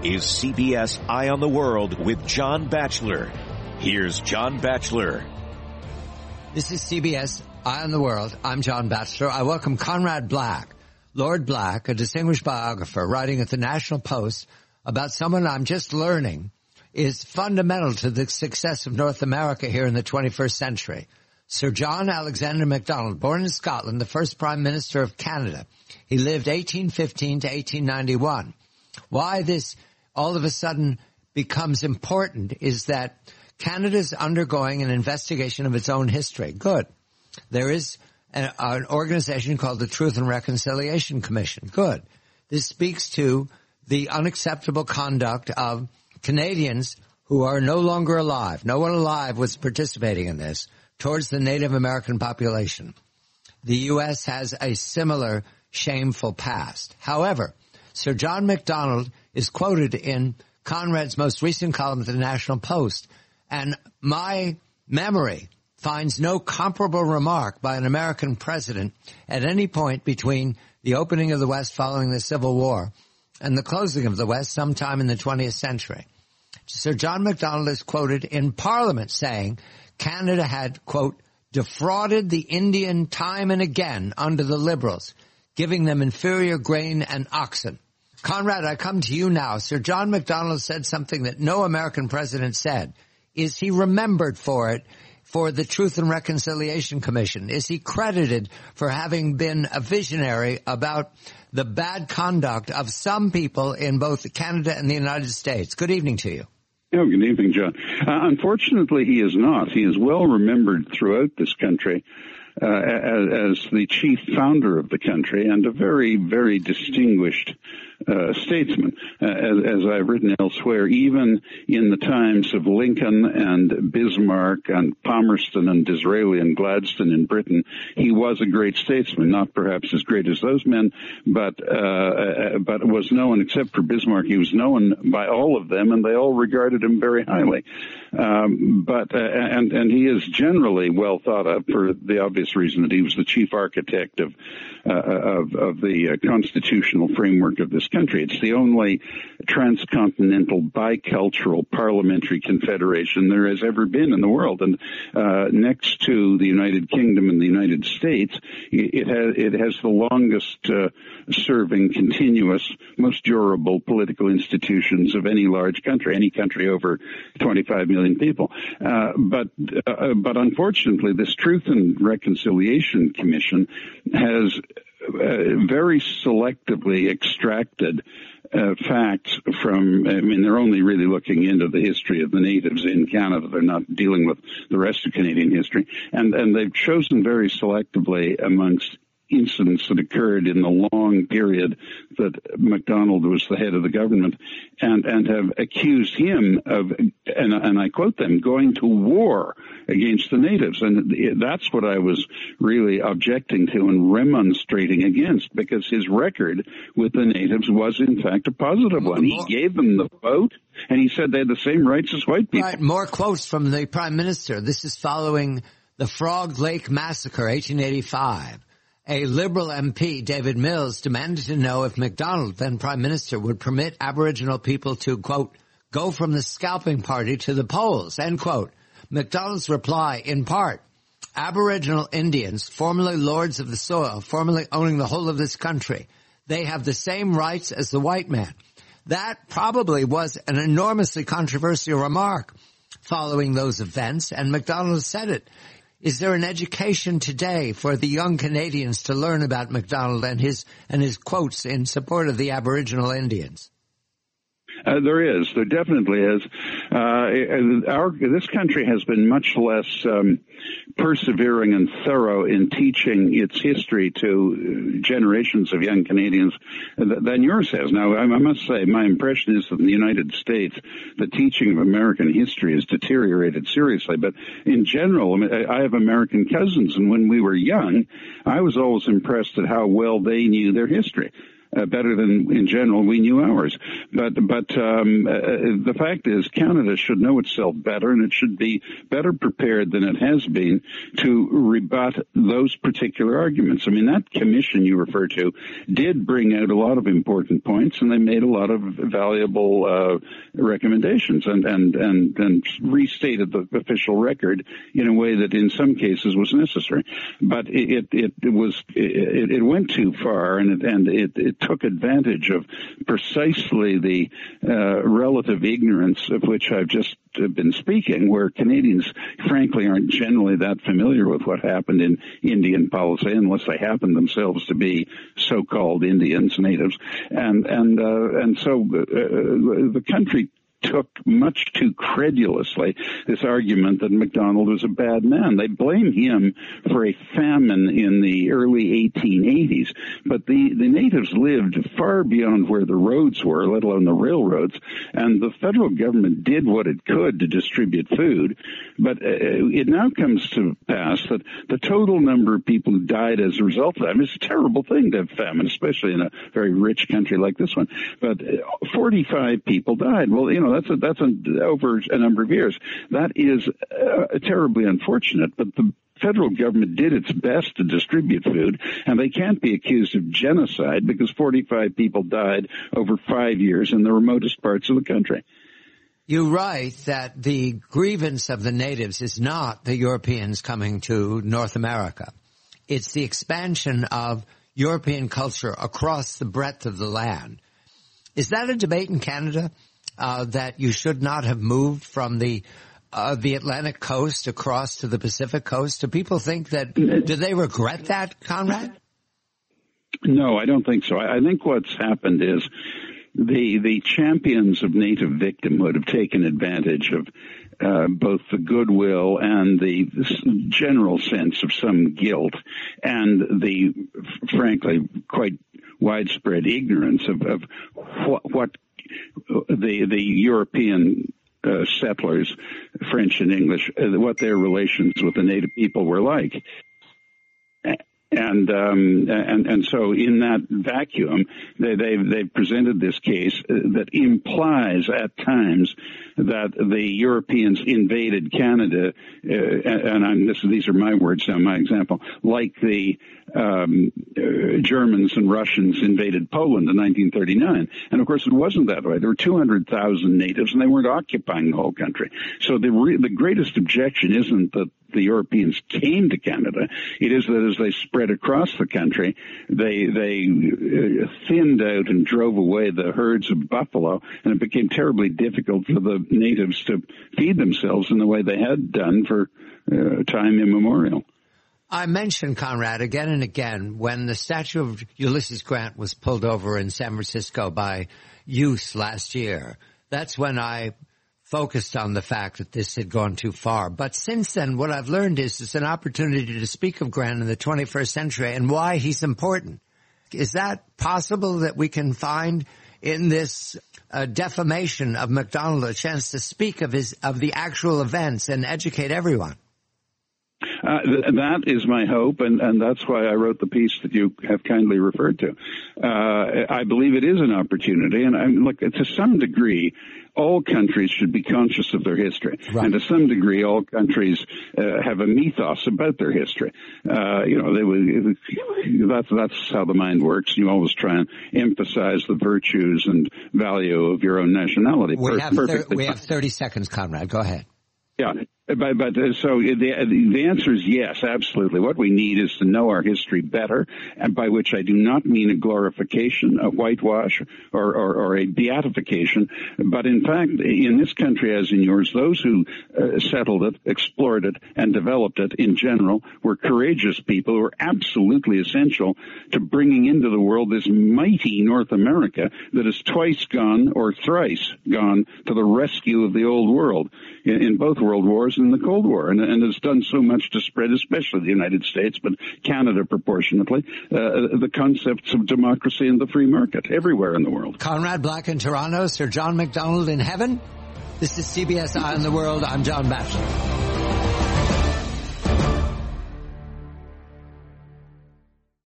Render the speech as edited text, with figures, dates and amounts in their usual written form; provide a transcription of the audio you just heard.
is CBS Eye on the World with John Batchelor. Here's John Batchelor. This is CBS Eye on the World. I'm John Batchelor. I welcome Conrad Black, Lord Black, a distinguished biographer writing at the National Post about someone I'm just learning is fundamental to the success of North America here in the 21st century. Sir John Alexander Macdonald, born in Scotland, the first Prime Minister of Canada. He lived 1815 to 1891. Why this all of a sudden becomes important is that Canada's undergoing an investigation of its own history. Good. There is an organization called the Truth and Reconciliation Commission. Good. This speaks to the unacceptable conduct of Canadians who are no longer alive. No one alive was participating in this towards the Native American population. The U.S. has a similar shameful past. However, Sir John Macdonald is quoted in Conrad's most recent column at the National Post, and my memory finds no comparable remark by an American president at any point between the opening of the West following the Civil War and the closing of the West sometime in the 20th century. Sir John Macdonald is quoted in Parliament saying Canada had, quote, defrauded the Indian time and again under the Liberals, giving them inferior grain and oxen. Conrad, I come to you now. Sir John Macdonald said something that no American president said. Is he remembered for it, for the Truth and Reconciliation Commission? Is he credited for having been a visionary about the bad conduct of some people in both Canada and the United States? Good evening to you. Oh, good evening, John. Unfortunately, he is not. He is well remembered throughout this country as the chief founder of the country and a very, very distinguished statesman. As I've written elsewhere, even in the times of Lincoln and Bismarck and Palmerston and Disraeli and Gladstone in Britain, he was a great statesman, not perhaps as great as those men, but was known, except for Bismarck, he was known by all of them, and they all regarded him very highly. And he is generally well thought of for the obvious reason that he was the chief architect of the constitutional framework of this country. It's the only transcontinental bicultural parliamentary confederation there has ever been in the world. And next to the United Kingdom and the United States, it has the longest serving, continuous, most durable political institutions of any large country, any country over 25 million people. But unfortunately, this Truth and Reconciliation Commission has very selectively extracted facts from, I mean, they're only really looking into the history of the natives in Canada. They're not dealing with the rest of Canadian history. And they've chosen very selectively amongst incidents that occurred in the long period that Macdonald was the head of the government, and have accused him of, and I quote them, going to war against the natives. And that's what I was really objecting to and remonstrating against, because his record with the natives was, in fact, a positive one. He gave them the vote, and he said they had the same rights as white people. Right, more quotes from the Prime Minister. This is following the Frog Lake Massacre, 1885. A Liberal MP, David Mills, demanded to know if Macdonald, then Prime Minister, would permit Aboriginal people to, quote, go from the scalping party to the polls, end quote. Macdonald's reply, in part, Aboriginal Indians, formerly lords of the soil, formerly owning the whole of this country, they have the same rights as the white man. That probably was an enormously controversial remark following those events, and Macdonald said it. Is there an education today for the young Canadians to learn about Macdonald and his quotes in support of the Aboriginal Indians? There is. There definitely is. This country has been much less persevering and thorough in teaching its history to generations of young Canadians than yours has. Now, I must say, my impression is that in the United States, the teaching of American history has deteriorated seriously. But in general, I have American cousins, and when we were young, I was always impressed at how well they knew their history. better than, in general, we knew ours. But the fact is, Canada should know itself better, and it should be better prepared than it has been to rebut those particular arguments. I mean, that commission you refer to did bring out a lot of important points, and they made a lot of valuable recommendations and restated the official record in a way that in some cases was necessary. But it went too far, and it took advantage of precisely the relative ignorance of which I've just been speaking, where Canadians, frankly, aren't generally that familiar with what happened in Indian policy, unless they happen themselves to be so-called Indians, natives, and so the country took much too credulously this argument that MacDonald was a bad man. They blame him for a famine in the early 1880s, but the natives lived far beyond where the roads were, let alone the railroads, and the federal government did what it could to distribute food, but it now comes to pass that the total number of people who died as a result of that, I mean, it's a terrible thing to have famine, especially in a very rich country like this one, but 45 people died. Well, that's over a number of years. That is terribly unfortunate, but the federal government did its best to distribute food, and they can't be accused of genocide because 45 people died over 5 years in the remotest parts of the country. You write that the grievance of the natives is not the Europeans coming to North America. It's the expansion of European culture across the breadth of the land. Is that a debate in Canada? That you should not have moved from the Atlantic coast across to the Pacific coast? Do people think that, do they regret that, Conrad? No, I don't think so. I think what's happened is the champions of native victimhood have taken advantage of both the goodwill and the general sense of some guilt and the, frankly, quite widespread ignorance of what the European settlers, French and English, what their relations with the native people were like. And so in that vacuum, they've presented this case that implies at times that the Europeans invaded Canada, these are my words now, my example, like the Germans and Russians invaded Poland in 1939. And of course it wasn't that way. There were 200,000 natives and they weren't occupying the whole country. So the greatest objection isn't that the Europeans came to Canada. It is that as they spread across the country, they thinned out and drove away the herds of buffalo, and it became terribly difficult for the natives to feed themselves in the way they had done for time immemorial. I mentioned, Conrad, again and again, when the statue of Ulysses Grant was pulled over in San Francisco by youth last year, that's when I focused on the fact that this had gone too far. But since then, what I've learned is it's an opportunity to speak of Grant in the 21st century and why he's important. Is that possible that we can find in this defamation of MacDonald a chance to speak of the actual events and educate everyone? That is my hope, and that's why I wrote the piece that you have kindly referred to. I believe it is an opportunity, and look, to some degree, all countries should be conscious of their history. Right. And to some degree, all countries have a mythos about their history. That's how the mind works. You always try and emphasize the virtues and value of your own nationality. We have 30 seconds, Conrad. Go ahead. Yeah. So the answer is yes, absolutely. What we need is to know our history better, and by which I do not mean a glorification, a whitewash, or a beatification, but in fact, in this country as in yours, those who settled it, explored it, and developed it in general were courageous people who were absolutely essential to bringing into the world this mighty North America that has twice gone or thrice gone to the rescue of the old world in both world wars and the Cold War, and has done so much to spread, especially the United States, but Canada proportionately, the concepts of democracy and the free market everywhere in the world. Conrad Black in Toronto, Sir John MacDonald in heaven. This is CBS Eye on the World. I'm John Batchelor.